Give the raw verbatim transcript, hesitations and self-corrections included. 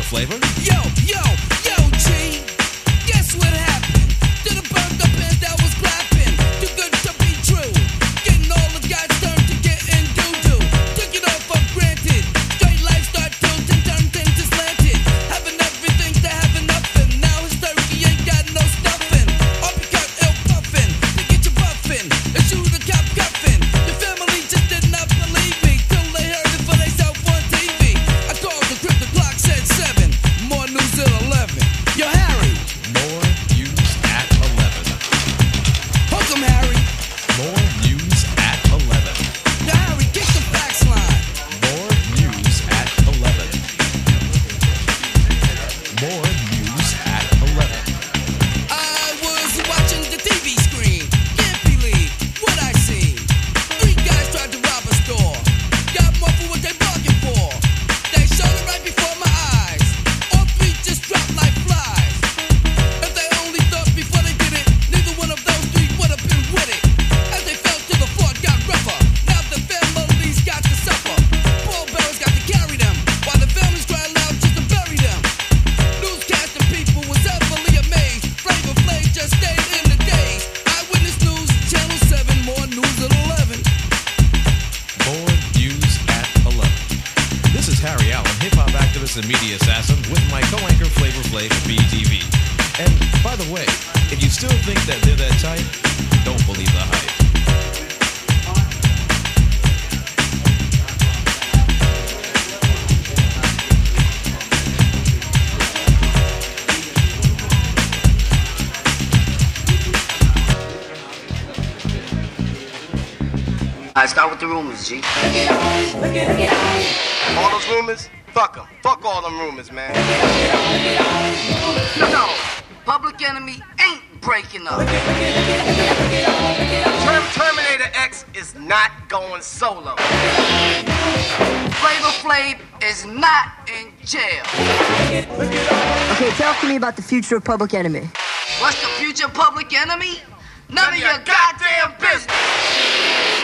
Flavor. Yo, yo, yo, G. Guess what happened? To the burned up band that was clapping. Too good to be true. Getting all the guys turned to getting doo-doo. Took it all for granted. Straight life start tilting, turned into slanted. Having everything to having nothing. Now his turkey ain't got no stuffing. Uppercut, ill puffin'. To get you buffin'. And shoot the cop cuffin'. Your family just did not believe me. Till they heard it for themselves on T V. I called the crib, the clock said seven. More news at eleven. Yo, Harry. More news at eleven. Hook 'em, Harry. More news at eleven. Yo, Harry, kick the fax line. More news at eleven. More news at eleven. I was watching the T V screen. Can't believe what I seen. Three guys tried to rob a store. Got more for what they bargained for. They showed it right before my eyes. All three just dropped like flies. If they only thought before they did it, neither one of those three would have been with it. As they fell to the floor, it got rougher. Now the families got to suffer. Pallbearers got to carry them, while the families cried loud just to bury them. Newscasting people was heavily amazed. Flavor Flav just stayed in the days. Eyewitness News, Channel seven, more news at eleven. More news at eleven. This is Harry Allen, hip-hop activist and media assassin, with my co-anchor Flavor Flav at B T V. And by the way, if you still think that they're that tight, don't believe the hype. Alright, start with the rumors, G. All those rumors? Fuck them. Fuck all them rumors, man. No, Public Enemy ain't breaking up. Term Terminator X is not going solo. Flavor Flav is not in jail. Okay, talk to me about the future of Public Enemy. What's the future of Public Enemy? None of your goddamn business.